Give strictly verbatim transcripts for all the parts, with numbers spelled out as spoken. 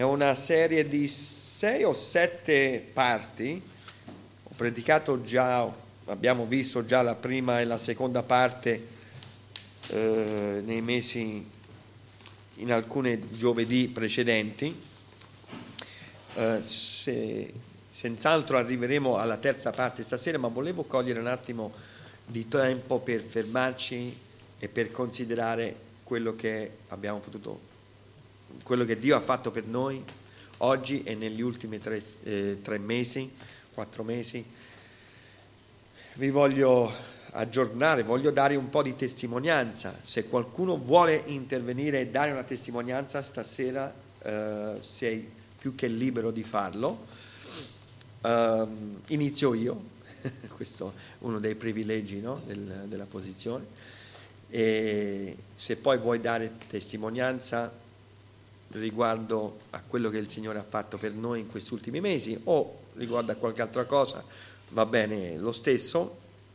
È una serie di sei o sette parti. Ho predicato già, abbiamo visto già la prima e la seconda parte eh, nei mesi, in alcune giovedì precedenti. Eh, se, senz'altro arriveremo alla terza parte stasera, ma volevo cogliere un attimo di tempo per fermarci e per considerare quello che abbiamo potuto quello che Dio ha fatto per noi oggi e negli ultimi tre, eh, tre mesi, quattro mesi. Vi voglio aggiornare, voglio dare un po' di testimonianza. Se qualcuno vuole intervenire e dare una testimonianza stasera, eh, sei più che libero di farlo. Um, inizio io, questo è uno dei privilegi, no? Del, della posizione. E se poi vuoi dare testimonianza riguardo a quello che il Signore ha fatto per noi in questi ultimi mesi o riguardo a qualche altra cosa, va bene lo stesso.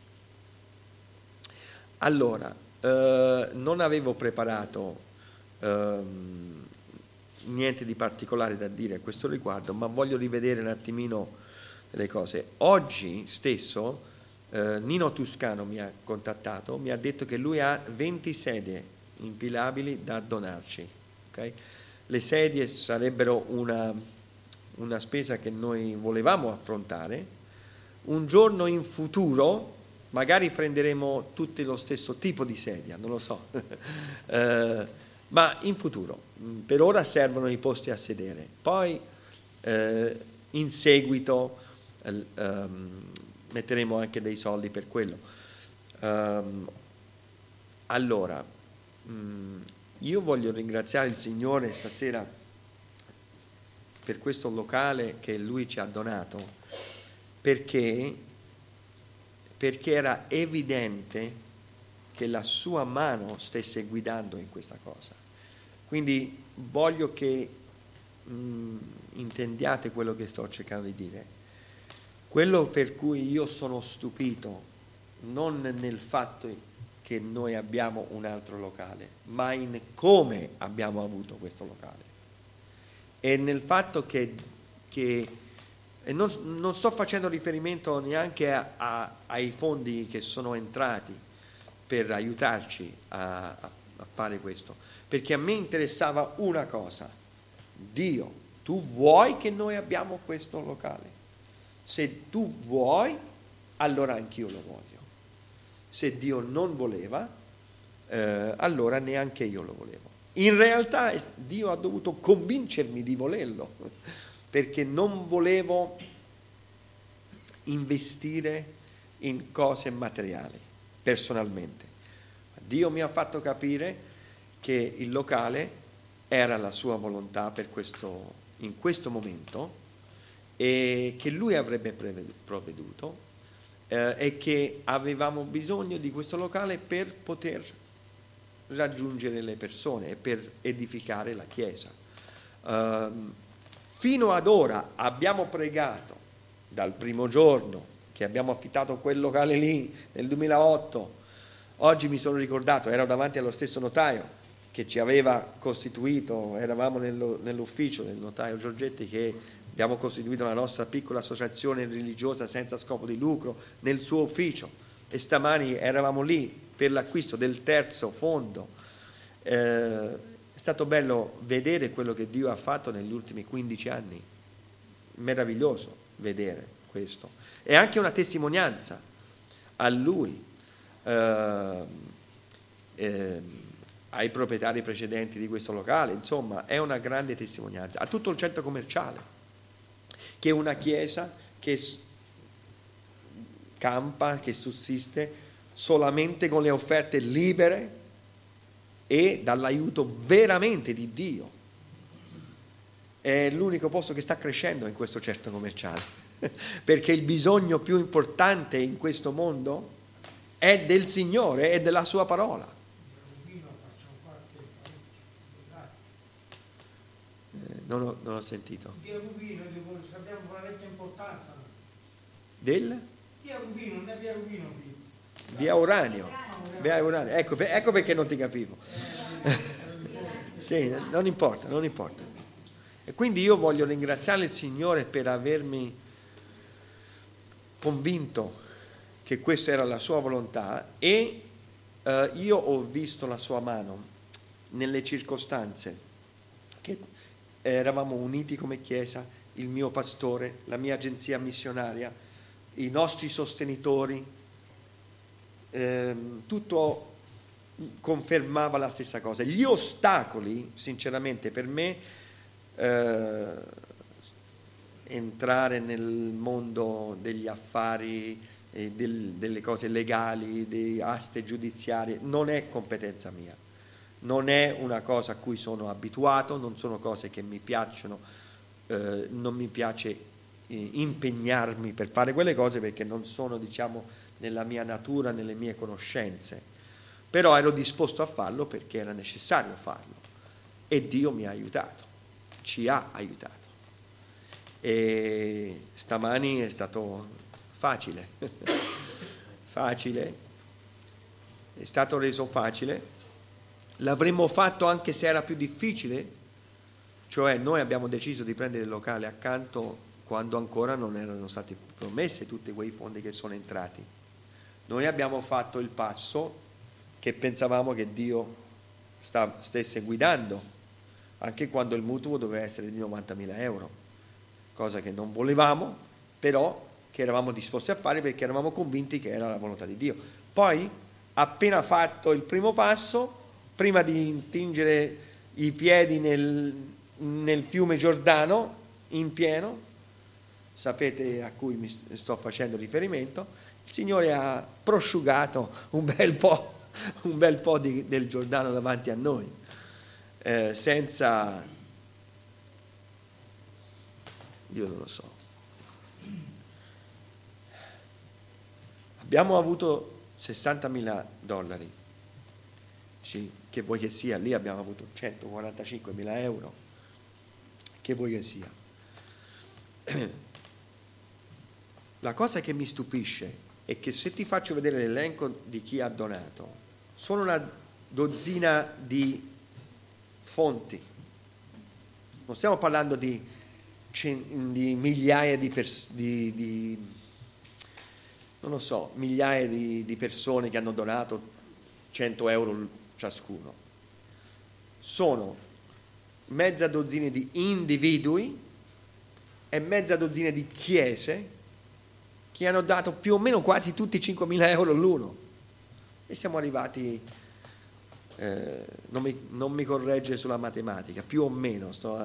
Allora, eh, non avevo preparato eh, niente di particolare da dire a questo riguardo, ma voglio rivedere un attimino le cose. Oggi stesso eh, Nino Tuscano mi ha contattato, mi ha detto che lui ha venti sedie infilabili da donarci, ok? Le sedie sarebbero una, una spesa che noi volevamo affrontare. Un giorno in futuro magari prenderemo tutti lo stesso tipo di sedia, non lo so, eh, ma in futuro. Per ora servono i posti a sedere. Poi eh, in seguito eh, um, metteremo anche dei soldi per quello. Um, allora, mh, io voglio ringraziare il Signore stasera per questo locale che Lui ci ha donato, perché, perché era evidente che la sua mano stesse guidando in questa cosa. Quindi voglio che mh, intendiate quello che sto cercando di dire. Quello per cui io sono stupito, non nel fatto che noi abbiamo un altro locale, ma in come abbiamo avuto questo locale e nel fatto che, che e non, non sto facendo riferimento neanche a, a, ai fondi che sono entrati per aiutarci a, a, a fare questo, perché a me interessava una cosa: Dio, tu vuoi che noi abbiamo questo locale? Se tu vuoi, allora anch'io lo voglio. Se Dio non voleva, eh, allora neanche io lo volevo. In realtà Dio ha dovuto convincermi di volerlo, perché non volevo investire in cose materiali, personalmente. Dio mi ha fatto capire che il locale era la sua volontà per questo, in questo momento, e che Lui avrebbe provveduto. Eh, e che avevamo bisogno di questo locale per poter raggiungere le persone e per edificare la Chiesa. Eh, fino ad ora abbiamo pregato, dal primo giorno che abbiamo affittato quel locale lì nel duemilaotto, oggi mi sono ricordato, ero davanti allo stesso notaio che ci aveva costituito, eravamo nello, nell'ufficio del notaio Giorgetti, che abbiamo costituito la nostra piccola associazione religiosa senza scopo di lucro nel suo ufficio, e stamani eravamo lì per l'acquisto del terzo fondo. Eh, è stato bello vedere quello che Dio ha fatto negli ultimi quindici anni, meraviglioso vedere questo. È anche una testimonianza a Lui, eh, eh, ai proprietari precedenti di questo locale, insomma è una grande testimonianza, a tutto il centro commerciale, che è una chiesa che campa, che sussiste solamente con le offerte libere e dall'aiuto veramente di Dio. È l'unico posto che sta crescendo in questo centro commerciale, perché il bisogno più importante in questo mondo è del Signore e della sua parola. Non ho, non ho sentito. Via Rubino, sappiamo parecchia importanza. Del? Via Rubino, non è via Rubino qui. Via Uranio. Via Uranio. Ecco, ecco perché non ti capivo. Sì, non importa, non importa. E quindi io voglio ringraziare il Signore per avermi convinto che questa era la sua volontà, e eh, io ho visto la sua mano nelle circostanze che eravamo uniti come Chiesa, il mio pastore, la mia agenzia missionaria, i nostri sostenitori, ehm, tutto confermava la stessa cosa. Gli ostacoli, sinceramente, per me, eh, entrare nel mondo degli affari, eh, del, delle cose legali, di aste giudiziarie, non è competenza mia, non è una cosa a cui sono abituato, non sono cose che mi piacciono, eh, non mi piace eh, impegnarmi per fare quelle cose, perché non sono, diciamo, nella mia natura, nelle mie conoscenze. Però ero disposto a farlo perché era necessario farlo, e Dio mi ha aiutato, ci ha aiutato. E stamani è stato facile, facile, è stato reso facile. L'avremmo fatto anche se era più difficile, cioè noi abbiamo deciso di prendere il locale accanto quando ancora non erano stati promessi tutti quei fondi che sono entrati. Noi abbiamo fatto il passo che pensavamo che Dio sta, stesse guidando, anche quando il mutuo doveva essere di novantamila euro, cosa che non volevamo, però che eravamo disposti a fare perché eravamo convinti che era la volontà di Dio. Poi, appena fatto il primo passo, prima di intingere i piedi nel, nel fiume Giordano in pieno, sapete a cui mi sto facendo riferimento, il Signore ha prosciugato un bel po', un bel po' di, del Giordano davanti a noi, eh, senza, io non lo so. Abbiamo avuto sessantamila dollari, sì, che vuoi che sia, lì abbiamo avuto centoquarantacinquemila euro, che vuoi che sia. La cosa che mi stupisce è che se ti faccio vedere l'elenco di chi ha donato, sono una dozzina di fonti. Non stiamo parlando di, di migliaia di, pers- di, di non lo so, migliaia di, di persone che hanno donato cento euro ciascuno. Sono mezza dozzina di individui e mezza dozzina di chiese che hanno dato più o meno quasi tutti cinquemila euro l'uno. E siamo arrivati, eh, non, mi, non mi corregge sulla matematica, più o meno, sto a,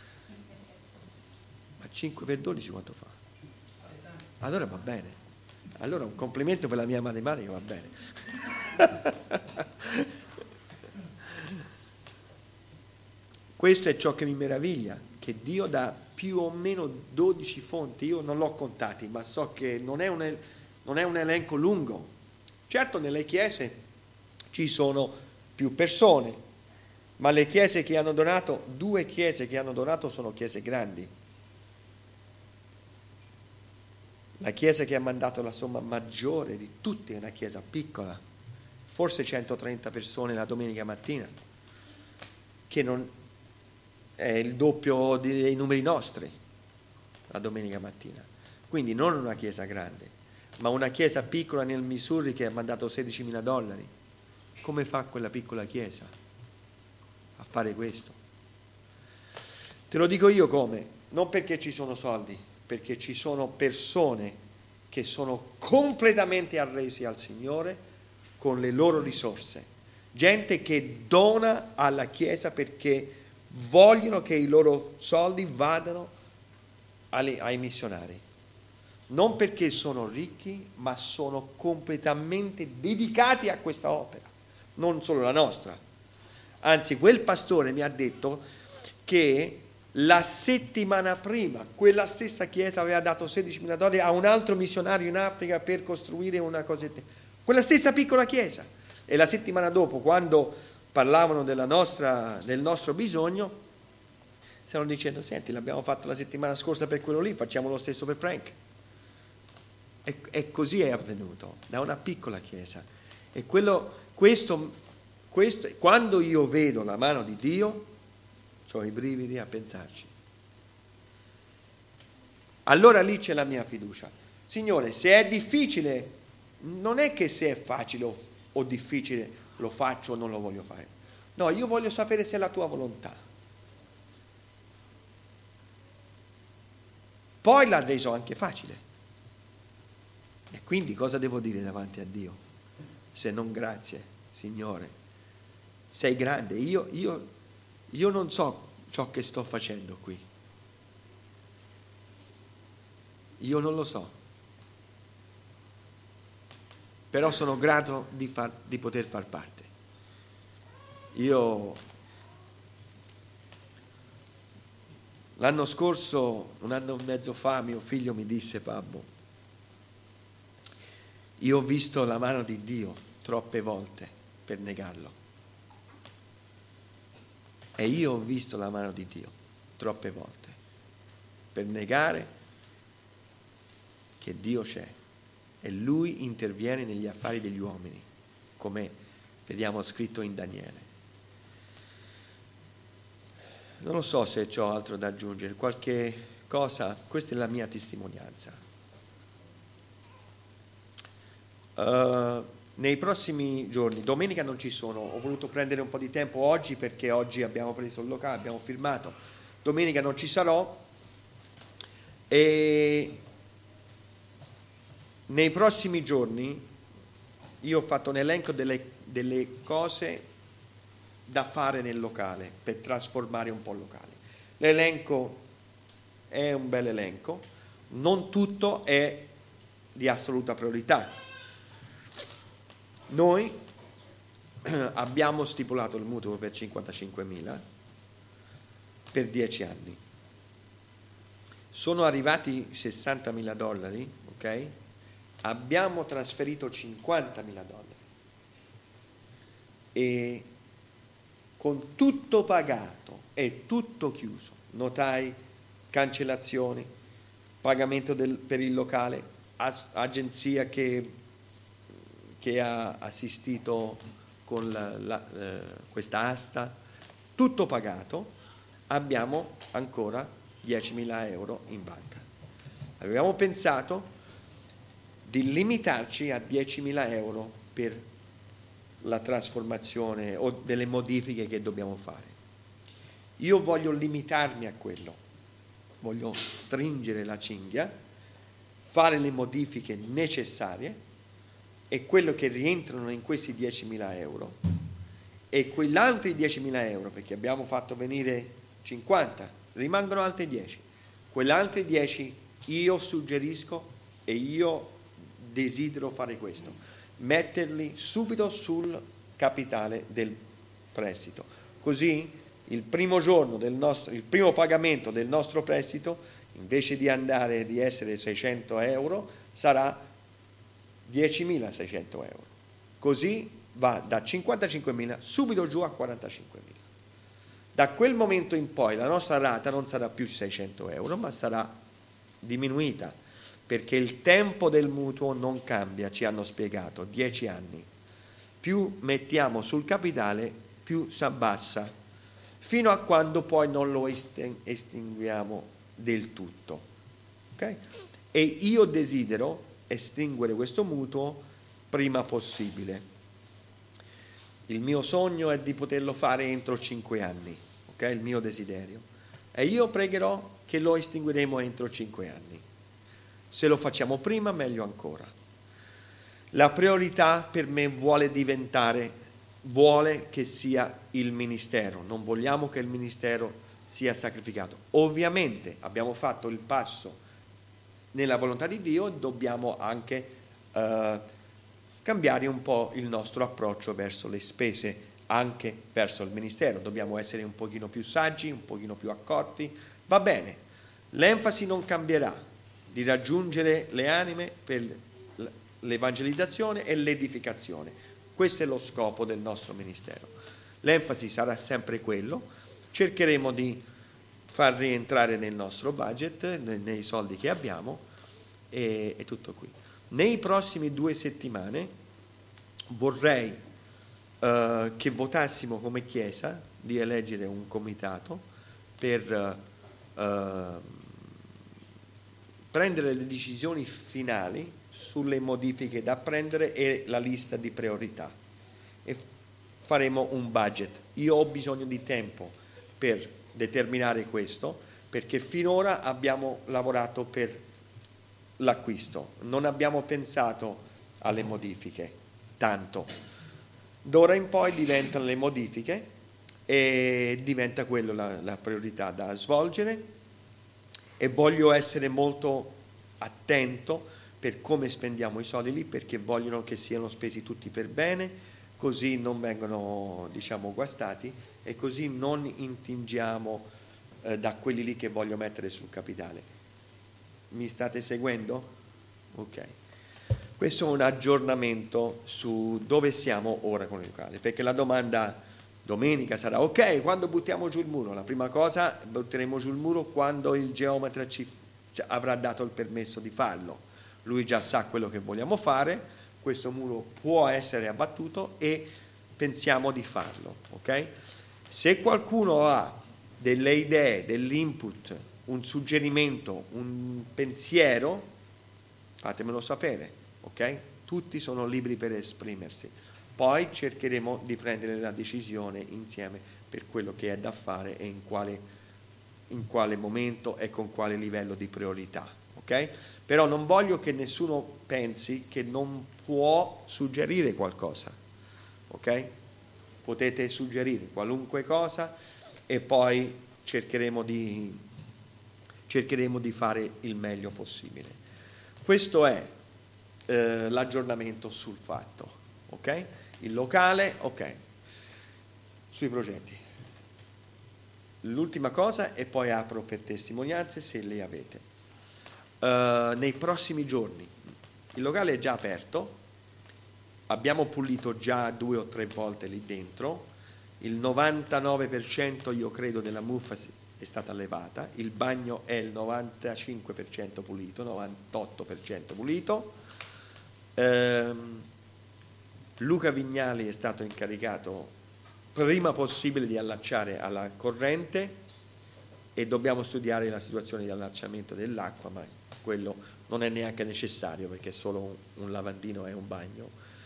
a cinque per dodici quanto fa? Allora va bene. Allora un complimento per la mia matematica, va bene. Questo è ciò che mi meraviglia, che Dio dà più o meno dodici fonti. Io non l'ho contati, ma so che non è un, non è un elenco lungo. Certo, nelle chiese ci sono più persone, ma le chiese che hanno donato, due chiese che hanno donato sono chiese grandi. La chiesa che ha mandato la somma maggiore di tutte è una chiesa piccola, forse centotrenta persone la domenica mattina, che non è il doppio dei numeri nostri la domenica mattina. Quindi non una chiesa grande, ma una chiesa piccola nel Missouri che ha mandato sedicimila dollari. Come fa quella piccola chiesa a fare questo? Te lo dico io come, non perché ci sono soldi, perché ci sono persone che sono completamente arresi al Signore con le loro risorse, gente che dona alla Chiesa perché vogliono che i loro soldi vadano ai, ai missionari, non perché sono ricchi, ma sono completamente dedicati a questa opera, non solo la nostra. Anzi, quel pastore mi ha detto che la settimana prima quella stessa chiesa aveva dato sedicimila dollari a un altro missionario in Africa per costruire una cosetta, quella stessa piccola chiesa. E la settimana dopo, quando parlavano della nostra, del nostro bisogno, stavano dicendo: senti, l'abbiamo fatto la settimana scorsa per quello lì, facciamo lo stesso per Frank. E, e così è avvenuto, da una piccola chiesa. E quello, questo, questo, quando io vedo la mano di Dio, ho i brividi a pensarci. allora lì c'è la mia fiducia. Signore, se è difficile, non è che se è facile o, o difficile lo faccio o non lo voglio fare. No, io voglio sapere se è la tua volontà. Poi l'ha reso anche facile. E quindi cosa devo dire davanti a Dio? Se non grazie, Signore. Sei grande. Io, io, io non so ciò che sto facendo qui. Io non lo so. Però sono grato di, far, di poter far parte. Io l'anno scorso, un anno e mezzo fa, mio figlio mi disse: Babbo, io ho visto la mano di Dio troppe volte per negarlo. E io ho visto la mano di Dio troppe volte per negare che Dio c'è. E Lui interviene negli affari degli uomini, come vediamo scritto in Daniele. Non lo so se ho altro da aggiungere, qualche cosa, questa è la mia testimonianza. Uh, nei prossimi giorni, domenica non ci sono, ho voluto prendere un po' di tempo oggi perché oggi abbiamo preso il locale, abbiamo firmato, domenica non ci sarò e nei prossimi giorni io ho fatto un elenco delle, delle cose da fare nel locale per trasformare un po' il locale. L'elenco è un bel elenco, non tutto è di assoluta priorità. Noi abbiamo stipulato il mutuo per cinquantacinquemila per dieci anni. Sono arrivati sessantamila dollari, ok? Abbiamo trasferito cinquantamila dollari. E con tutto pagato e tutto chiuso, notai, cancellazioni, pagamento del, per il locale, as, agenzia che, che ha assistito con la, la, eh, questa asta, tutto pagato, abbiamo ancora diecimila euro in banca. Avevamo pensato di limitarci a diecimila euro per la trasformazione o delle modifiche che dobbiamo fare. Io voglio limitarmi a quello, voglio stringere la cinghia, fare le modifiche necessarie e quello che rientrano in questi diecimila euro e quegli altri diecimila euro, perché abbiamo fatto venire cinquanta, rimangono altri dieci. Quegli altri dieci io suggerisco e io desidero fare questo: metterli subito sul capitale del prestito. Così il primo giorno del nostro, il primo pagamento del nostro prestito, invece di andare di essere seicento euro, sarà diecimilaseicento euro. Così va da cinquantacinquemila subito giù a quarantacinquemila. Da quel momento in poi la nostra rata non sarà più seicento euro, ma sarà diminuita, perché il tempo del mutuo non cambia, ci hanno spiegato, dieci anni. Più mettiamo sul capitale, più si abbassa, fino a quando poi non lo estinguiamo del tutto. Okay? E io desidero estinguere questo mutuo prima possibile. Il mio sogno è di poterlo fare entro cinque anni, okay? Il mio desiderio. E io pregherò che lo estingueremo entro cinque anni. Se lo facciamo prima, meglio ancora. La priorità per me vuole diventare, vuole che sia il ministero. Non vogliamo che il ministero sia sacrificato. Ovviamente abbiamo fatto il passo nella volontà di Dio, dobbiamo anche eh, cambiare un po' il nostro approccio verso le spese, anche verso il ministero. Dobbiamo essere un pochino più saggi, un pochino più accorti. Va bene, l'enfasi non cambierà, di raggiungere le anime per l'evangelizzazione e l'edificazione. Questo è lo scopo del nostro ministero. L'enfasi sarà sempre quello. Cercheremo di far rientrare nel nostro budget, nei soldi che abbiamo, e, e tutto qui. Nei prossimi due settimane vorrei uh, che votassimo come Chiesa di eleggere un comitato per uh, prendere le decisioni finali sulle modifiche da prendere e la lista di priorità, e faremo un budget. Io ho bisogno di tempo per determinare questo, perché finora abbiamo lavorato per l'acquisto, non abbiamo pensato alle modifiche tanto. D'ora in poi diventano le modifiche e diventa quello la, la priorità da svolgere, e voglio essere molto attento per come spendiamo i soldi lì, perché vogliono che siano spesi tutti per bene, così non vengono, diciamo, guastati, e così non intingiamo eh, da quelli lì che voglio mettere sul capitale. Mi state seguendo? Ok. Questo è un aggiornamento su dove siamo ora con il locale, perché la domanda domenica sarà: ok, quando buttiamo giù il muro? La prima cosa, butteremo giù il muro quando il geometra ci cioè, avrà dato il permesso di farlo. Lui già sa quello che vogliamo fare, questo muro può essere abbattuto e pensiamo di farlo, ok? Se qualcuno ha delle idee, dell'input, un suggerimento, un pensiero, fatemelo sapere, ok? Tutti sono liberi per esprimersi. Poi cercheremo di prendere la decisione insieme per quello che è da fare e in quale, in quale momento e con quale livello di priorità, ok? Però non voglio che nessuno pensi che non può suggerire qualcosa, ok? Potete suggerire qualunque cosa e poi cercheremo di, cercheremo di fare il meglio possibile. Questo è eh, l'aggiornamento sul fatto, ok? Il locale, ok, sui progetti. L'ultima cosa, e poi apro per testimonianze se le avete. Uh, nei prossimi giorni il locale è già aperto, abbiamo pulito già due o tre volte lì dentro, il novantanove per cento io credo della muffa è stata levata, il bagno è il novantacinque per cento pulito, novantotto per cento pulito. Uh, Luca Vignali è stato incaricato prima possibile di allacciare alla corrente, e dobbiamo studiare la situazione di allacciamento dell'acqua, ma quello non è neanche necessario perché è solo un, un lavandino e un bagno.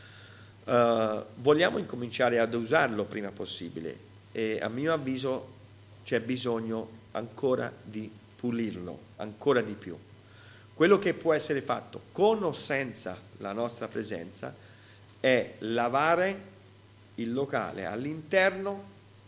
Uh, vogliamo incominciare ad usarlo prima possibile, e a mio avviso c'è bisogno ancora di pulirlo, ancora di più. Quello che può essere fatto con o senza la nostra presenza è lavare il locale all'interno,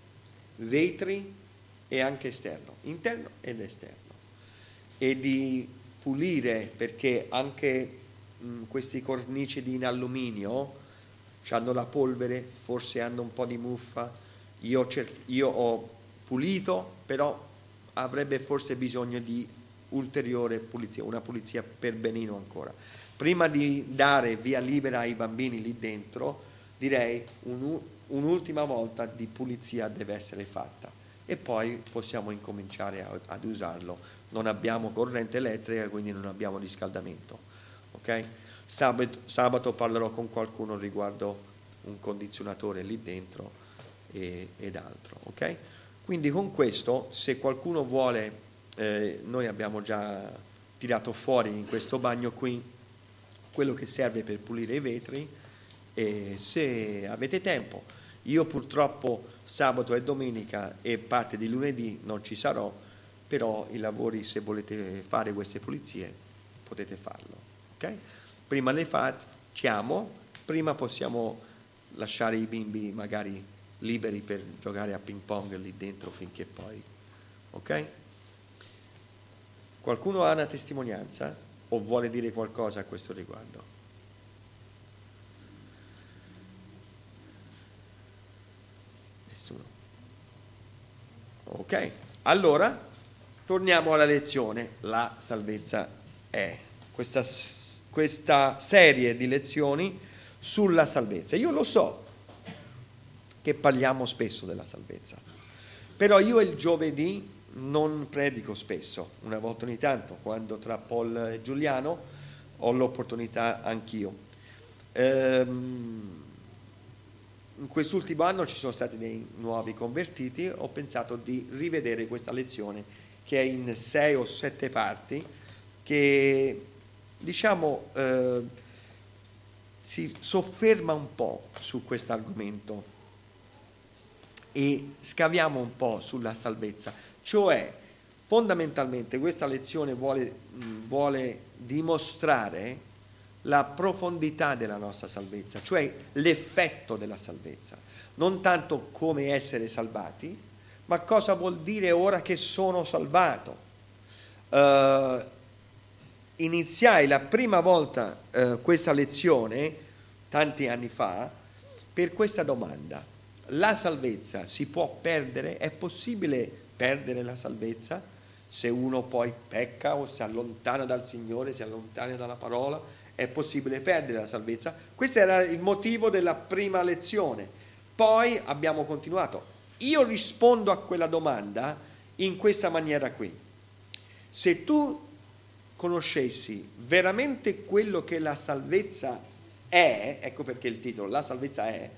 vetri e anche esterno, interno ed esterno, e di pulire, perché anche mh, questi cornici di in alluminio hanno la polvere, forse hanno un po' di muffa. Io, io ho pulito, però avrebbe forse bisogno di ulteriore pulizia, una pulizia per benino ancora. Prima di dare via libera ai bambini lì dentro, direi un, un'ultima volta di pulizia deve essere fatta, e poi possiamo incominciare a, ad usarlo. Non abbiamo corrente elettrica, quindi non abbiamo riscaldamento, ok? Sabato, sabato parlerò con qualcuno riguardo un condizionatore lì dentro e, ed altro, ok? Quindi con questo, se qualcuno vuole, eh, noi abbiamo già tirato fuori in questo bagno qui quello che serve per pulire i vetri, e se avete tempo, io purtroppo sabato e domenica e parte di lunedì non ci sarò, però i lavori, se volete fare queste pulizie, potete farlo, ok? Prima le facciamo, prima possiamo lasciare i bimbi magari liberi per giocare a ping pong lì dentro finché poi, ok? Qualcuno ha una testimonianza o vuole dire qualcosa a questo riguardo? Nessuno? Ok, allora torniamo alla lezione. La salvezza è questa, questa serie di lezioni sulla salvezza. Io lo so che parliamo spesso della salvezza, però io il giovedì non predico spesso, una volta ogni tanto, quando tra Paul e Giuliano ho l'opportunità anch'io. Ehm, in quest'ultimo anno ci sono stati dei nuovi convertiti, ho pensato di rivedere questa lezione che è in sei o sette parti, che diciamo eh, si sofferma un po' su questo argomento e scaviamo un po' sulla salvezza. Cioè, fondamentalmente questa lezione vuole, vuole dimostrare la profondità della nostra salvezza, cioè l'effetto della salvezza, non tanto come essere salvati, ma cosa vuol dire ora che sono salvato. Uh, iniziai la prima volta uh, questa lezione, tanti anni fa, per questa domanda: la salvezza si può perdere? È possibile perdere la salvezza se uno poi pecca o si allontana dal Signore, si allontana dalla parola? È possibile perdere la salvezza? Questo era il motivo della prima lezione. Poi abbiamo continuato. Io rispondo a quella domanda in questa maniera qui: se tu conoscessi veramente quello che la salvezza è, ecco perché il titolo, la salvezza è,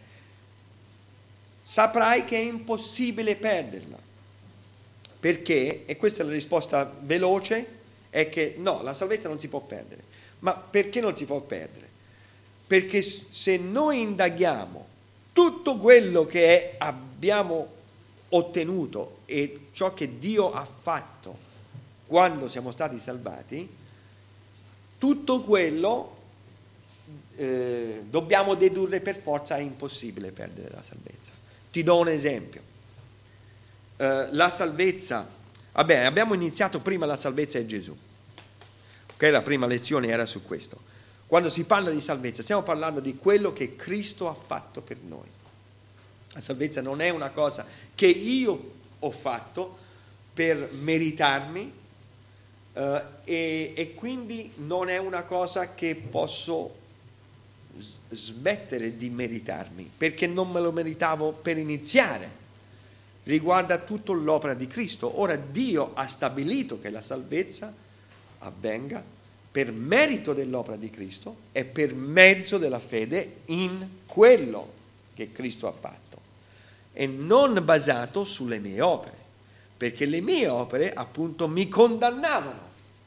saprai che è impossibile perderla. Perché? E questa è la risposta veloce, è che no, la salvezza non si può perdere. Ma perché non si può perdere? Perché se noi indaghiamo tutto quello che è, abbiamo ottenuto e ciò che Dio ha fatto quando siamo stati salvati, tutto quello eh, dobbiamo dedurre per forza è impossibile perdere la salvezza. Ti do un esempio. Eh, la salvezza, vabbè, abbiamo iniziato prima la salvezza è Gesù. Okay, la prima lezione era su questo. Quando si parla di salvezza stiamo parlando di quello che Cristo ha fatto per noi. La salvezza non è una cosa che io ho fatto per meritarmi eh, e, e quindi non è una cosa che posso smettere di meritarmi, perché non me lo meritavo per iniziare. Riguarda tutto l'opera di Cristo. Ora Dio ha stabilito che la salvezza avvenga per merito dell'opera di Cristo e per mezzo della fede in quello che Cristo ha fatto, e non basato sulle mie opere, perché le mie opere appunto mi condannavano.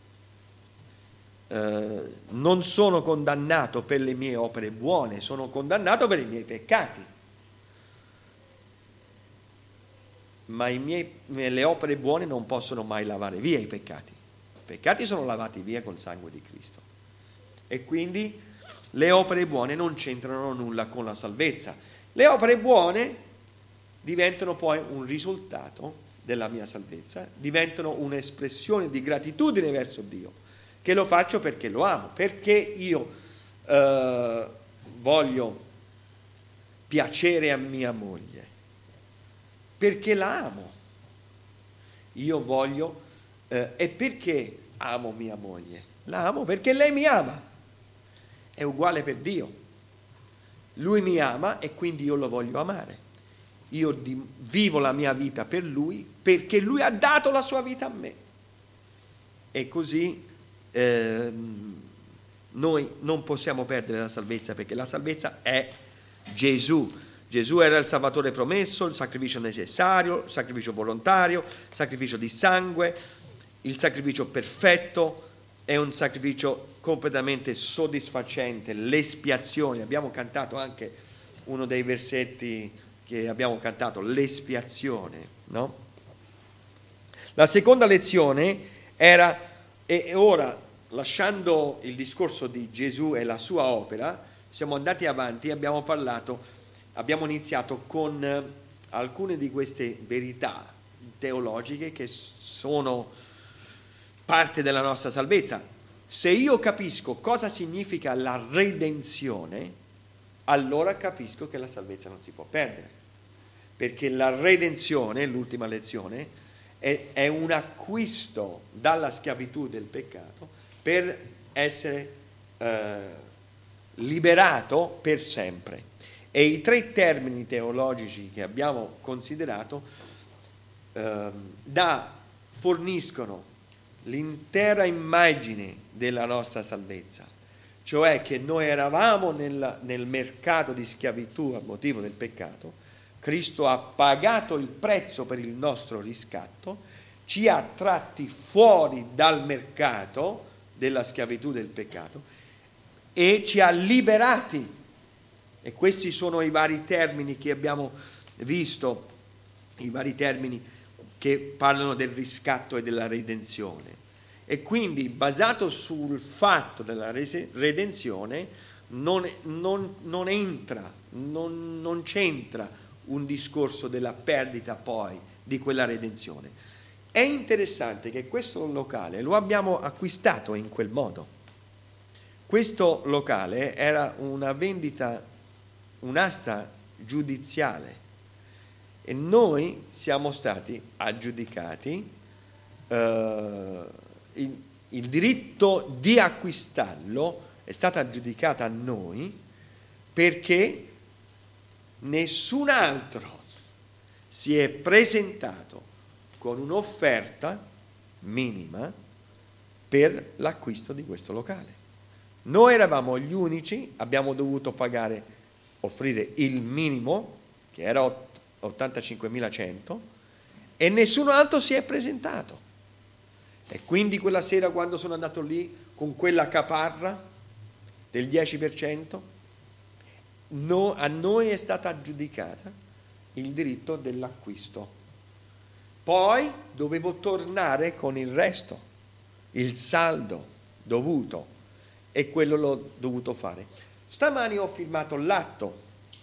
Eh, non sono condannato per le mie opere buone, sono condannato per i miei peccati. Ma i miei, le opere buone non possono mai lavare via i peccati. I peccati sono lavati via col sangue di Cristo. E quindi le opere buone non c'entrano nulla con la salvezza. Le opere buone diventano poi un risultato della mia salvezza, diventano un'espressione di gratitudine verso Dio, che lo faccio perché lo amo, perché io eh, voglio piacere a mia moglie, perché la amo. Io voglio, eh, e perché amo mia moglie? La amo perché lei mi ama. È uguale per Dio. Lui mi ama e quindi io lo voglio amare. Io di, vivo la mia vita per Lui perché Lui ha dato la sua vita a me. E così eh, noi non possiamo perdere la salvezza, perché la salvezza è Gesù. Gesù era il Salvatore promesso, il sacrificio necessario, il sacrificio volontario, il sacrificio di sangue, il sacrificio perfetto, è un sacrificio completamente soddisfacente, l'espiazione. Abbiamo cantato anche uno dei versetti che abbiamo cantato, l'espiazione, no? La seconda lezione era, e ora lasciando il discorso di Gesù e la sua opera, siamo andati avanti e abbiamo parlato, abbiamo iniziato con alcune di queste verità teologiche che sono parte della nostra salvezza. Se io capisco cosa significa la redenzione, allora capisco che la salvezza non si può perdere, perché la redenzione, l'ultima lezione, è, è un acquisto dalla schiavitù del peccato per essere eh, liberato per sempre. E i tre termini teologici che abbiamo considerato eh, da, forniscono l'intera immagine della nostra salvezza, cioè che noi eravamo nel, nel mercato di schiavitù a motivo del peccato. Cristo ha pagato il prezzo per il nostro riscatto, ci ha tratti fuori dal mercato della schiavitù del peccato e ci ha liberati. E questi sono i vari termini che abbiamo visto, i vari termini che parlano del riscatto e della redenzione. E quindi, basato sul fatto della redenzione, non, non, non entra, non, non c'entra un discorso della perdita poi di quella redenzione. È interessante che questo locale lo abbiamo acquistato in quel modo. Questo locale era una vendita, un'asta giudiziale, e noi siamo stati aggiudicati eh, il, il diritto di acquistarlo è stato aggiudicato a noi perché nessun altro si è presentato con un'offerta minima per l'acquisto di questo locale. Noi eravamo gli unici, abbiamo dovuto pagare, offrire il minimo, che era ottantacinquemilacento, e nessun altro si è presentato. E quindi quella sera, quando sono andato lì con quella caparra del dieci per cento, no, a noi è stata aggiudicata il diritto dell'acquisto. Poi dovevo tornare con il resto, il saldo dovuto, e quello l'ho dovuto fare. Stamani ho firmato l'atto,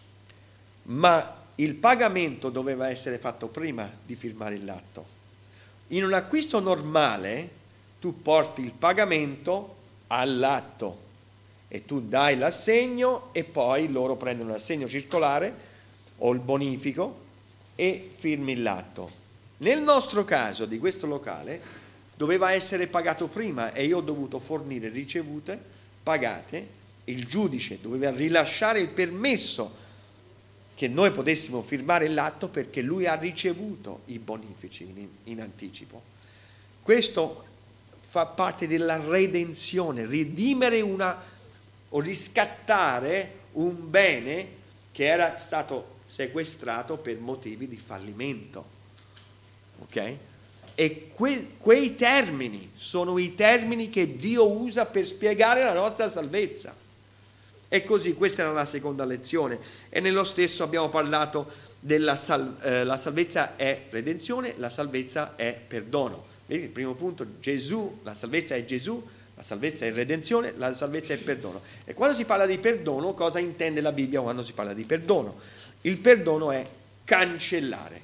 ma il pagamento doveva essere fatto prima di firmare l'atto. In un acquisto normale tu porti il pagamento all'atto e tu dai l'assegno e poi loro prendono l'assegno circolare o il bonifico e firmi l'atto. Nel nostro caso di questo locale doveva essere pagato prima e io ho dovuto fornire ricevute pagate, il giudice doveva rilasciare il permesso che noi potessimo firmare l'atto perché lui ha ricevuto i bonifici in, in anticipo. Questo fa parte della redenzione, redimere una o riscattare un bene che era stato sequestrato per motivi di fallimento. Ok? E que, quei termini sono i termini che Dio usa per spiegare la nostra salvezza. E così, questa era la seconda lezione. E nello stesso abbiamo parlato della sal, eh, la salvezza è redenzione, la salvezza è perdono. Vedi, il primo punto, Gesù, la salvezza è Gesù, la salvezza è redenzione, la salvezza è perdono. E quando si parla di perdono, cosa intende la Bibbia quando si parla di perdono? Il perdono è cancellare.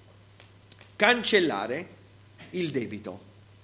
Cancellare il debito.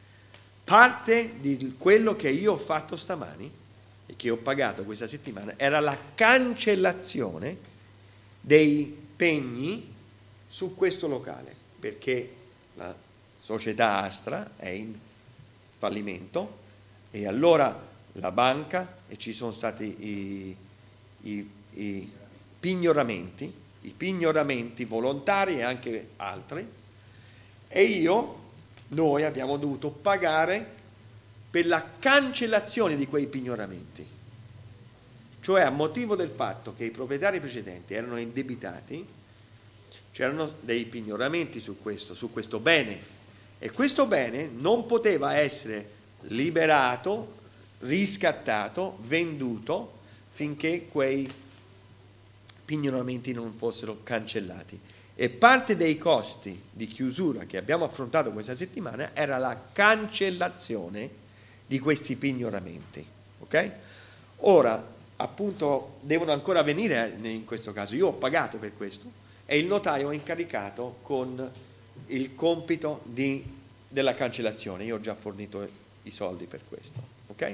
Parte di quello che io ho fatto stamani e che ho pagato questa settimana era la cancellazione dei pegni su questo locale, perché la società Astra è in fallimento e allora la banca, e ci sono stati i, i, i pignoramenti, i pignoramenti volontari e anche altri, e io, noi abbiamo dovuto pagare per la cancellazione di quei pignoramenti, cioè a motivo del fatto che i proprietari precedenti erano indebitati, c'erano dei pignoramenti su questo, su questo bene, e questo bene non poteva essere liberato, riscattato, venduto finché quei pignoramenti non fossero cancellati. E parte dei costi di chiusura che abbiamo affrontato questa settimana era la cancellazione di questi pignoramenti. Ok? Ora, appunto, devono ancora venire in questo caso. Io ho pagato per questo e il notaio è incaricato con il compito di, della cancellazione. Io ho già fornito i soldi per questo. Ok?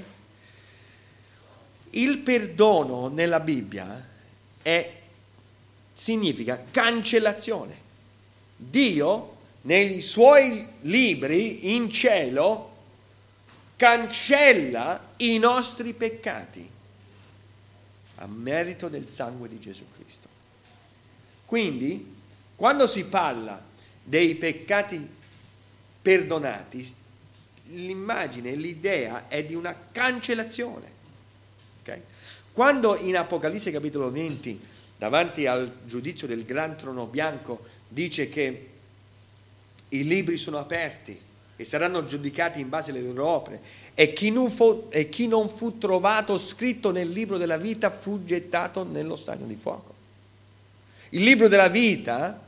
Il perdono nella Bibbia è significa cancellazione. Dio nei suoi libri in cielo cancella i nostri peccati a merito del sangue di Gesù Cristo. Quindi, quando si parla dei peccati perdonati, l'immagine, l'idea è di una cancellazione. Okay? Quando in Apocalisse capitolo venti, davanti al giudizio del gran trono bianco, dice che i libri sono aperti e saranno giudicati in base alle loro opere. E chi non fu, e chi non fu trovato scritto nel libro della vita fu gettato nello stagno di fuoco. Il libro della vita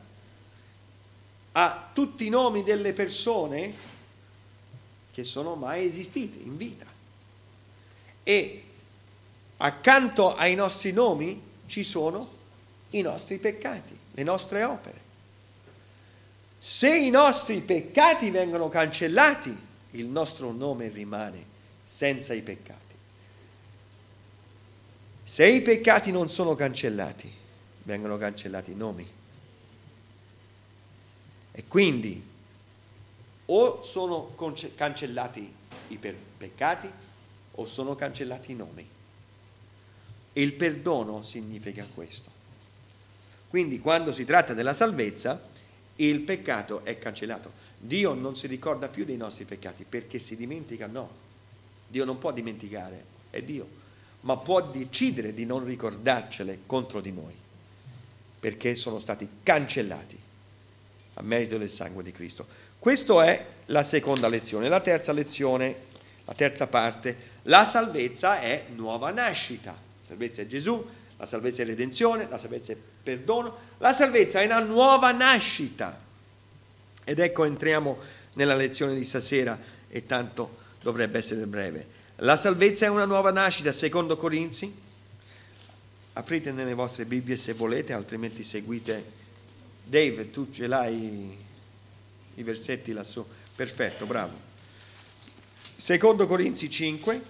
ha tutti i nomi delle persone che sono mai esistite in vita. E accanto ai nostri nomi ci sono i nostri peccati, le nostre opere. Se i nostri peccati vengono cancellati, il nostro nome rimane senza i peccati. Se i peccati non sono cancellati, vengono cancellati i nomi. E quindi o sono cancellati i peccati o sono cancellati i nomi. E il perdono significa questo. Quindi quando si tratta della salvezza, il peccato è cancellato. Dio non si ricorda più dei nostri peccati perché si dimentica? No. Dio non può dimenticare, è Dio, ma può decidere di non ricordarcele contro di noi perché sono stati cancellati a merito del sangue di Cristo. Questa è la seconda lezione. La terza lezione, la terza parte, la salvezza è nuova nascita. La salvezza è Gesù, la salvezza è redenzione, la salvezza è perdono, la salvezza è una nuova nascita. Ed ecco, entriamo nella lezione di stasera e tanto dovrebbe essere breve. La salvezza è una nuova nascita, secondo Corinzi. Aprite nelle vostre Bibbie se volete, altrimenti seguite. Dave, tu ce l'hai i versetti lassù? Perfetto, bravo. Secondo Corinzi cinque,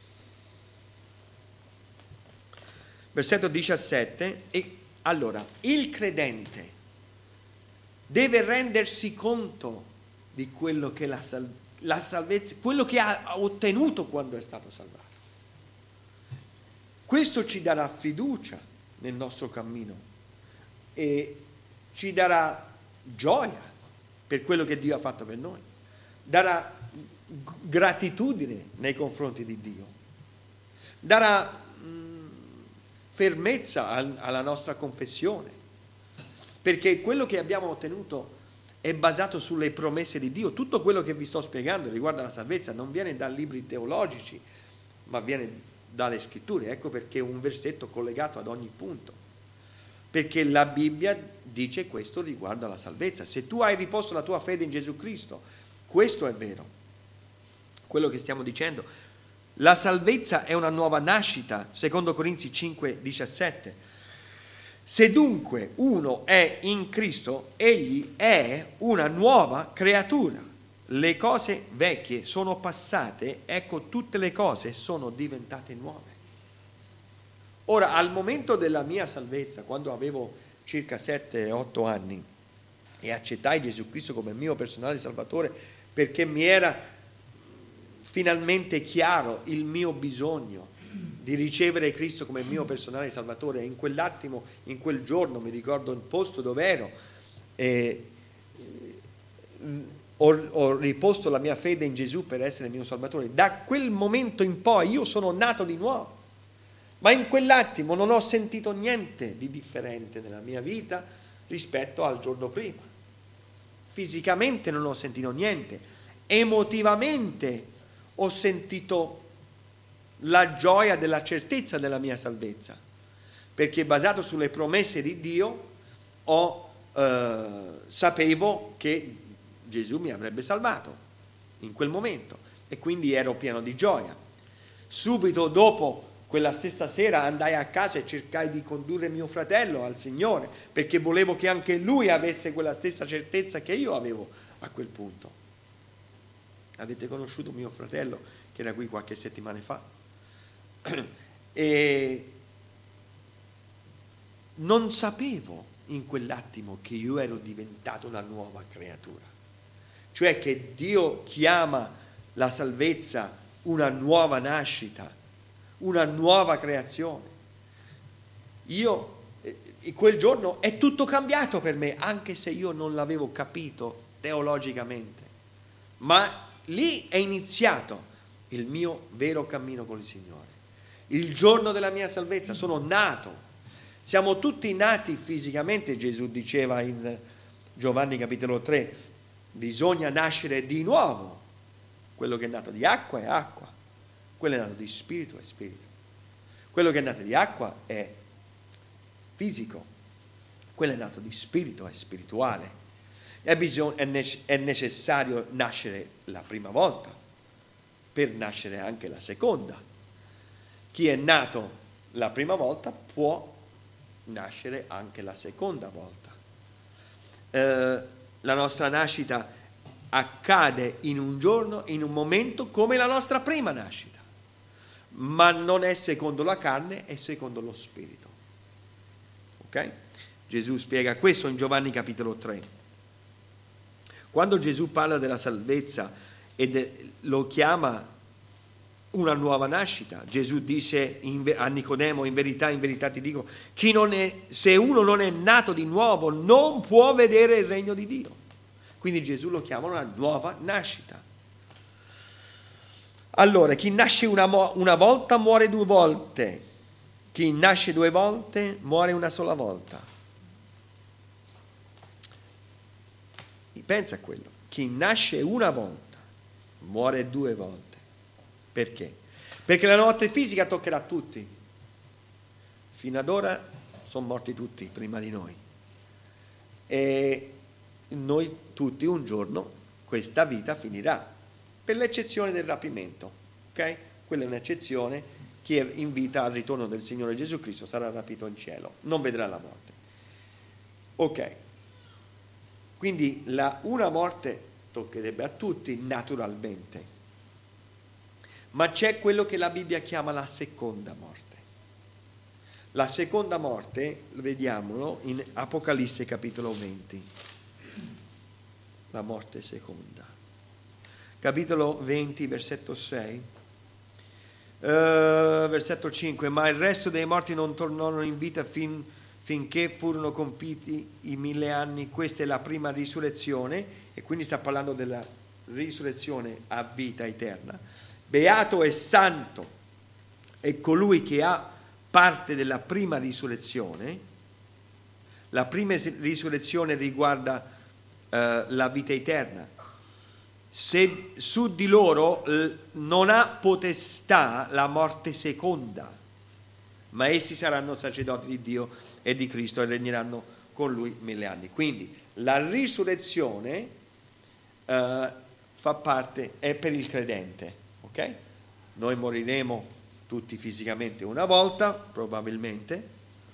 versetto diciassette. E allora, il credente deve rendersi conto di quello che la, sal- la salvezza, quello che ha ottenuto quando è stato salvato. Questo ci darà fiducia nel nostro cammino e ci darà gioia per quello che Dio ha fatto per noi, darà g- gratitudine nei confronti di Dio, darà mh, fermezza al- alla nostra confessione. Perché quello che abbiamo ottenuto è basato sulle promesse di Dio. Tutto quello che vi sto spiegando riguardo alla salvezza non viene da libri teologici, ma viene dalle scritture. Ecco perché è un versetto collegato ad ogni punto. Perché la Bibbia dice questo riguardo alla salvezza. Se tu hai riposto la tua fede in Gesù Cristo, questo è vero. Quello che stiamo dicendo. La salvezza è una nuova nascita, secondo Corinzi cinque, diciassette. Se dunque uno è in Cristo, egli è una nuova creatura. Le cose vecchie sono passate, ecco tutte le cose sono diventate nuove. Ora, al momento della mia salvezza, quando avevo circa sette otto anni e accettai Gesù Cristo come mio personale Salvatore, perché mi era finalmente chiaro il mio bisogno di ricevere Cristo come mio personale Salvatore, e in quell'attimo, in quel giorno, mi ricordo il posto dove ero, eh, ho, ho riposto la mia fede in Gesù per essere il mio Salvatore. Da quel momento in poi io sono nato di nuovo, ma in quell'attimo non ho sentito niente di differente nella mia vita rispetto al giorno prima. Fisicamente non ho sentito niente, emotivamente ho sentito la gioia della certezza della mia salvezza, perché basato sulle promesse di Dio ho, eh, sapevo che Gesù mi avrebbe salvato in quel momento e quindi ero pieno di gioia. Subito dopo quella stessa sera andai a casa e cercai di condurre mio fratello al Signore, perché volevo che anche lui avesse quella stessa certezza che io avevo a quel punto. Avete conosciuto mio fratello che era qui qualche settimana fa? E non sapevo in quell'attimo che io ero diventato una nuova creatura, cioè che Dio chiama la salvezza una nuova nascita, una nuova creazione. Io eh, quel giorno è tutto cambiato per me, anche se io non l'avevo capito teologicamente, ma lì è iniziato il mio vero cammino con il Signore. Il giorno della mia salvezza sono nato. Siamo tutti nati fisicamente, Gesù diceva in Giovanni capitolo tre, bisogna nascere di nuovo. Quello che è nato di acqua è acqua, quello che è nato di spirito è spirito. Quello che è nato di acqua è fisico, quello è nato di spirito è spirituale. È, bisogno, è, nece- è necessario nascere la prima volta per nascere anche la seconda. Chi è nato la prima volta può nascere anche la seconda volta. Eh, la nostra nascita accade in un giorno, in un momento, come la nostra prima nascita, ma non è secondo la carne, è secondo lo spirito. Ok? Gesù spiega questo in Giovanni capitolo tre. Quando Gesù parla della salvezza e de, lo chiama una nuova nascita, Gesù dice in, a Nicodemo: in verità, in verità ti dico, chi non è, se uno non è nato di nuovo non può vedere il regno di Dio. Quindi Gesù lo chiama una nuova nascita. Allora, chi nasce una, una volta muore due volte, chi nasce due volte muore una sola volta. Pensa a quello, chi nasce una volta muore due volte. Perché? Perché la morte fisica toccherà tutti. Fino ad ora sono morti tutti prima di noi. E noi tutti un giorno questa vita finirà, per l'eccezione del rapimento. Ok? Quella è un'eccezione. Chi è in vita al ritorno del Signore Gesù Cristo sarà rapito in cielo, non vedrà la morte. Ok. Quindi la, una morte toccherebbe a tutti naturalmente, ma c'è quello che la Bibbia chiama la seconda morte. La seconda morte, vediamolo in Apocalisse capitolo venti, la morte seconda. Capitolo venti, versetto sei, uh, versetto cinque, ma il resto dei morti non tornarono in vita fin finché furono compiti i mille anni. Questa è la prima risurrezione, e quindi sta parlando della risurrezione a vita eterna. Beato e santo è colui che ha parte della prima risurrezione. La prima risurrezione riguarda eh, la vita eterna. Se su di loro eh, non ha potestà la morte seconda, ma essi saranno sacerdoti di Dio e di Cristo e regneranno con lui mille anni. Quindi la risurrezione eh, fa parte, è per il credente, ok? Noi moriremo tutti fisicamente una volta, probabilmente,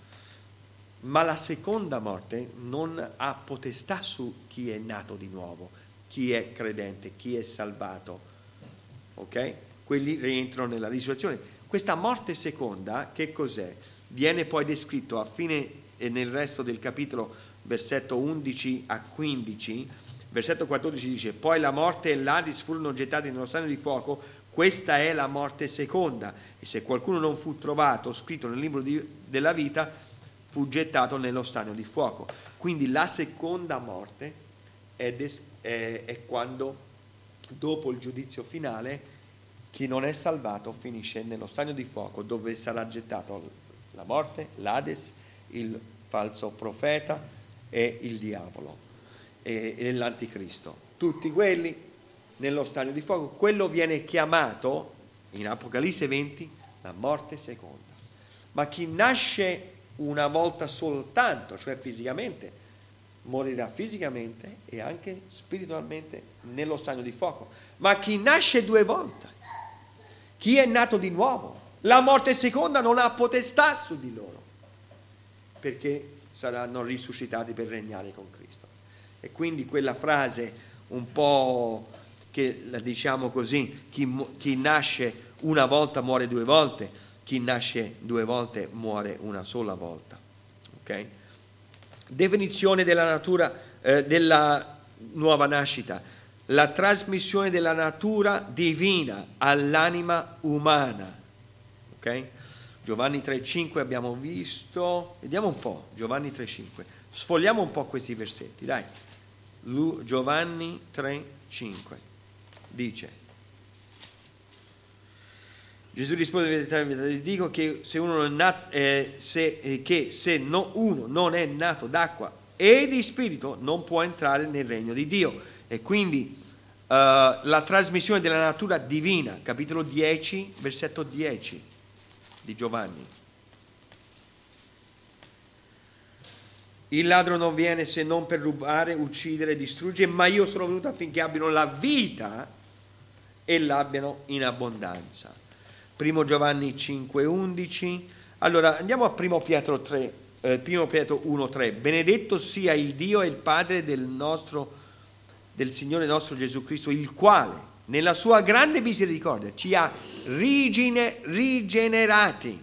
ma la seconda morte non ha potestà su chi è nato di nuovo, chi è credente, chi è salvato, ok? Quelli rientrano nella risurrezione. Questa morte seconda, che cos'è? Viene poi descritto a fine e nel resto del capitolo, versetto undici a quindici. Versetto quattordici dice: poi la morte e l'Adis furono gettati nello stagno di fuoco. Questa è la morte seconda, e se qualcuno non fu trovato scritto nel libro di, della vita, fu gettato nello stagno di fuoco. Quindi la seconda morte è, des, è, è quando, dopo il giudizio finale, chi non è salvato finisce nello stagno di fuoco, dove sarà gettato la morte, l'Ades, il falso profeta e il diavolo e, e l'anticristo. Tutti quelli nello stagno di fuoco. Quello viene chiamato in Apocalisse venti la morte seconda. Ma chi nasce una volta soltanto, cioè fisicamente, morirà fisicamente e anche spiritualmente nello stagno di fuoco. Ma chi nasce due volte, chi è nato di nuovo, la morte seconda non ha potestà su di loro, perché saranno risuscitati per regnare con Cristo. E quindi quella frase un po' che la diciamo così, chi, chi nasce una volta muore due volte, chi nasce due volte muore una sola volta. Ok? Definizione della natura eh, della nuova nascita: la trasmissione della natura divina all'anima umana. Ok? Giovanni tre cinque abbiamo visto, vediamo un po', Giovanni tre cinque, sfogliamo un po' questi versetti, dai. Lu, Giovanni tre cinque dice: Gesù rispose: in verità, in verità ti dico che se uno non è nato, eh, se, eh, che se no, uno non è nato d'acqua e di spirito non può entrare nel regno di Dio. E quindi uh, la trasmissione della natura divina, capitolo dieci, versetto dieci di Giovanni. Il ladro non viene se non per rubare, uccidere, distruggere, ma io sono venuto affinché abbiano la vita e l'abbiano in abbondanza. Primo Giovanni cinque undici. Allora andiamo a Primo Pietro tre, eh, Primo Pietro uno tre. Benedetto sia il Dio e il Padre del nostro, del Signore nostro Gesù Cristo, il quale nella sua grande misericordia ci ha rigine, rigenerati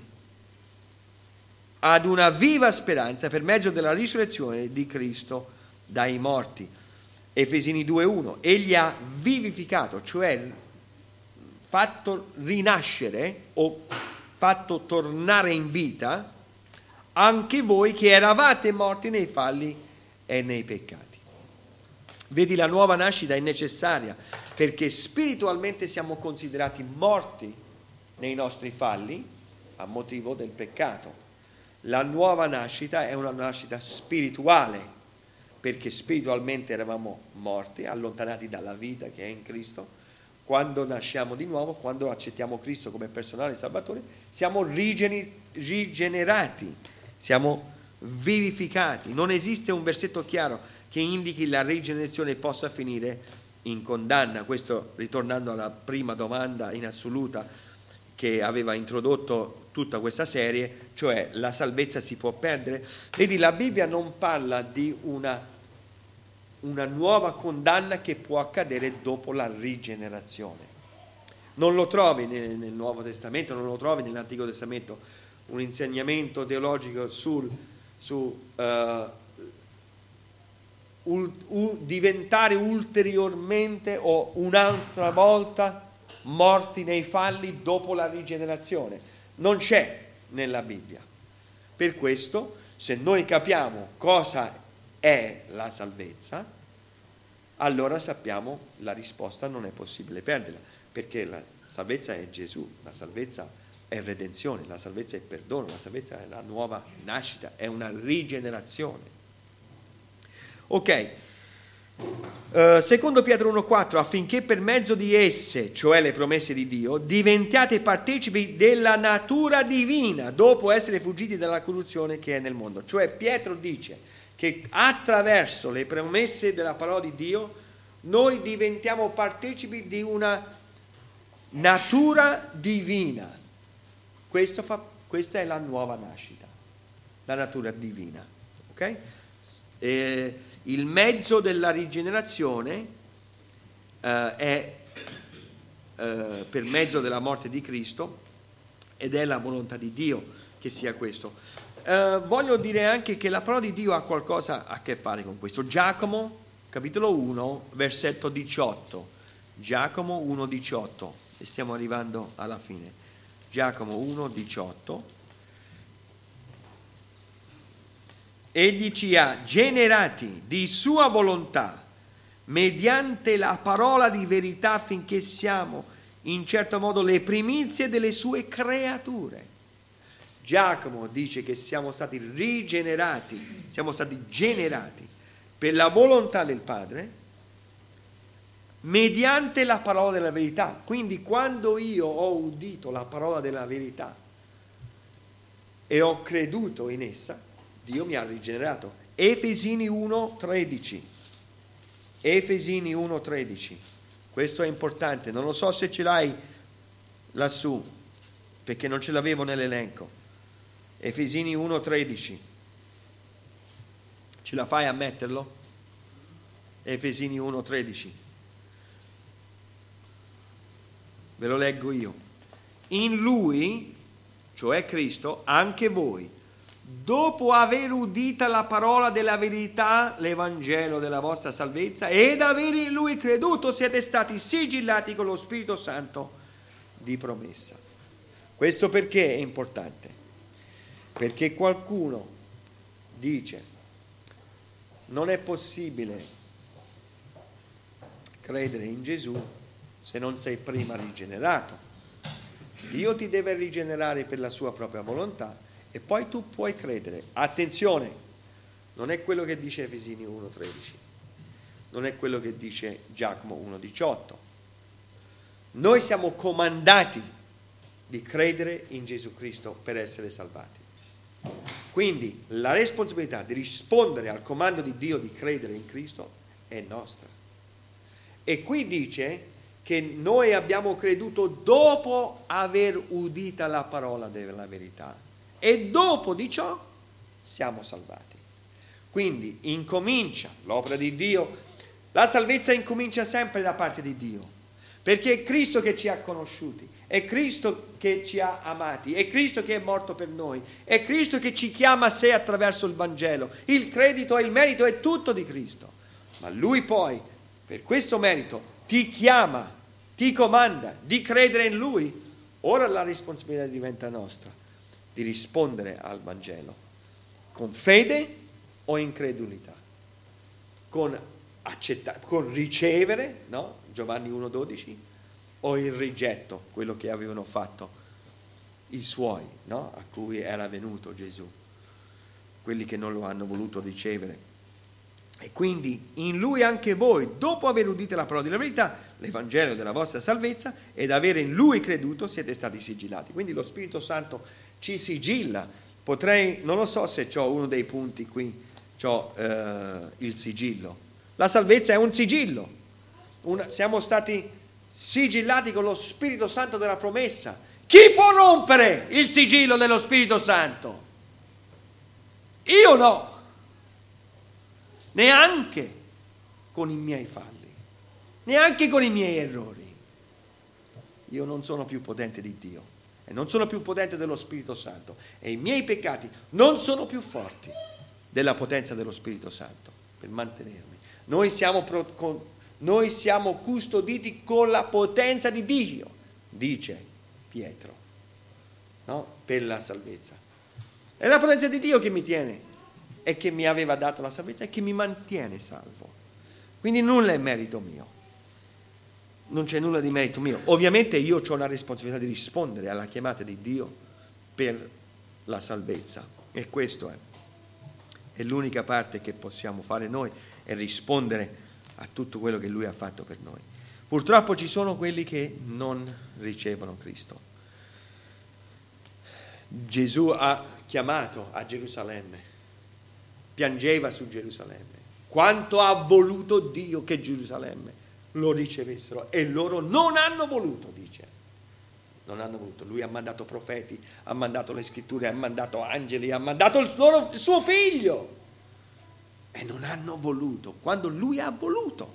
ad una viva speranza per mezzo della risurrezione di Cristo dai morti. Efesini due uno. Egli ha vivificato, cioè fatto rinascere o fatto tornare in vita anche voi che eravate morti nei falli e nei peccati. Vedi, la nuova nascita è necessaria perché spiritualmente siamo considerati morti nei nostri falli a motivo del peccato. La nuova nascita è una nascita spirituale, perché spiritualmente eravamo morti, allontanati dalla vita che è in Cristo. Quando nasciamo di nuovo, quando accettiamo Cristo come personale Salvatore, siamo rigener- rigenerati, siamo vivificati. Non esiste un versetto chiaro che indichi la rigenerazione possa finire in condanna. Questo ritornando alla prima domanda in assoluta che aveva introdotto tutta questa serie, cioè la salvezza si può perdere. Vedi, la Bibbia non parla di una, una nuova condanna che può accadere dopo la rigenerazione. Non lo trovi nel, nel Nuovo Testamento, non lo trovi nell'Antico Testamento un insegnamento teologico sul su uh, ul, u, diventare ulteriormente o un'altra volta morti nei falli dopo la rigenerazione. Non c'è nella Bibbia. Per questo, se noi capiamo cosa è la salvezza, allora sappiamo la risposta non è possibile perderla, perché la salvezza è Gesù, la salvezza è redenzione, la salvezza è perdono, la salvezza è la nuova nascita, è una rigenerazione. Ok. Uh, secondo Pietro uno quattro, affinché per mezzo di esse, cioè le promesse di Dio, diventiate partecipi della natura divina dopo essere fuggiti dalla corruzione che è nel mondo. Cioè Pietro dice che attraverso le promesse della parola di Dio noi diventiamo partecipi di una natura divina. Questo fa, questa è la nuova nascita, la natura divina. Ok? E il mezzo della rigenerazione eh, è eh, per mezzo della morte di Cristo ed è la volontà di Dio che sia questo. Eh, voglio dire anche che la parola di Dio ha qualcosa a che fare con questo. Giacomo, capitolo uno, versetto diciotto. Giacomo uno diciotto, e stiamo arrivando alla fine. Giacomo uno diciotto. Egli ci ha generati di sua volontà mediante la parola di verità affinché siamo in certo modo le primizie delle sue creature. Giacomo dice che siamo stati rigenerati, siamo stati generati per la volontà del Padre mediante la parola della verità. Quindi quando io ho udito la parola della verità e ho creduto in essa, Dio mi ha rigenerato. Efesini uno tredici. Efesini uno tredici. Questo è importante. Non lo so se ce l'hai lassù, perché non ce l'avevo nell'elenco. Efesini uno tredici. Ce la fai a metterlo? Efesini uno tredici. Ve lo leggo io. In Lui, cioè Cristo, anche voi, dopo aver udita la parola della verità, l'Evangelo della vostra salvezza, ed aver in Lui creduto, siete stati sigillati con lo Spirito Santo di promessa. Questo perché è importante? Perché qualcuno dice: non è possibile credere in Gesù se non sei prima rigenerato. Dio ti deve rigenerare per la sua propria volontà e poi tu puoi credere. Attenzione, non è quello che dice Efesini uno tredici. non è quello che dice Giacomo uno diciotto. Noi siamo comandati di credere in Gesù Cristo per essere salvati. Quindi la responsabilità di rispondere al comando di Dio di credere in Cristo è nostra. E qui dice che noi abbiamo creduto dopo aver udita la parola della verità e dopo di ciò siamo salvati. Quindi incomincia l'opera di Dio, la salvezza incomincia sempre da parte di Dio, perché è Cristo che ci ha conosciuti, è Cristo che ci ha amati, è Cristo che è morto per noi, è Cristo che ci chiama a sé attraverso il Vangelo. Il credito e il merito è tutto di Cristo, ma Lui poi, per questo merito, ti chiama, ti comanda di credere in Lui. Ora la responsabilità diventa nostra, di rispondere al Vangelo con fede o incredulità, con, accetta- con ricevere, no? Giovanni uno dodici, o il rigetto, quello che avevano fatto i suoi, no? A cui era venuto Gesù, quelli che non lo hanno voluto ricevere. E quindi in Lui anche voi, dopo aver udito la parola della verità, l'Evangelo della vostra salvezza, ed avere in Lui creduto, siete stati sigillati. Quindi lo Spirito Santo ci sigilla. Potrei, non lo so se ho uno dei punti qui, ho eh, il sigillo. La salvezza è un sigillo. Una, siamo stati sigillati con lo Spirito Santo della promessa. Chi può rompere il sigillo dello Spirito Santo? Io no. Neanche con i miei falli, neanche con i miei errori. Io non sono più potente di Dio e non sono più potente dello Spirito Santo e i miei peccati non sono più forti della potenza dello Spirito Santo per mantenermi. Noi siamo, pro, con, noi siamo custoditi con la potenza di Dio, dice Pietro, no? Per la salvezza. È la potenza di Dio che mi tiene e che mi aveva dato la salvezza e che mi mantiene salvo. Quindi nulla è merito mio. Non c'è nulla di merito mio. Ovviamente io ho una responsabilità di rispondere alla chiamata di Dio per la salvezza. E questo è. E l'unica parte che possiamo fare noi è rispondere a tutto quello che Lui ha fatto per noi. Purtroppo ci sono quelli che non ricevono Cristo. Gesù ha chiamato a Gerusalemme. Piangeva su Gerusalemme. Quanto ha voluto Dio che Gerusalemme lo ricevessero e loro non hanno voluto, dice. Non hanno voluto. Lui ha mandato profeti, ha mandato le scritture, ha mandato angeli, ha mandato il, loro, il suo figlio e non hanno voluto quando Lui ha voluto.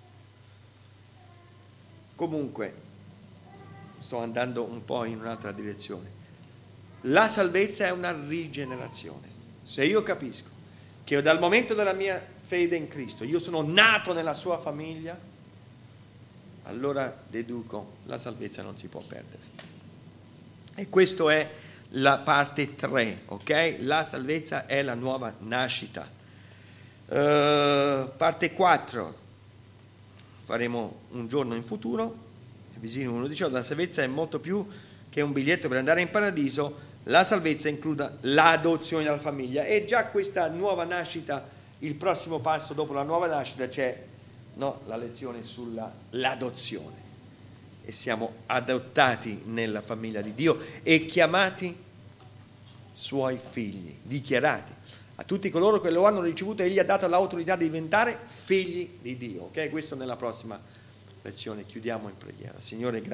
Comunque sto andando un po' in un'altra direzione. La salvezza è una rigenerazione. Se io capisco che dal momento della mia fede in Cristo io sono nato nella sua famiglia, allora deduco la salvezza non si può perdere. E questa è la parte tre, ok? La salvezza è la nuova nascita. Uh, parte quattro faremo un giorno in futuro. Visino uno diciotto, la salvezza è molto più che un biglietto per andare in paradiso. La salvezza include l'adozione della famiglia e già questa nuova nascita, il prossimo passo dopo la nuova nascita c'è, no, la lezione sulla l'adozione e siamo adottati nella famiglia di Dio e chiamati suoi figli, dichiarati. A tutti coloro che lo hanno ricevuto egli ha dato l'autorità di diventare figli di Dio, ok? Questo nella prossima lezione, chiudiamo in preghiera. Signore, grazie.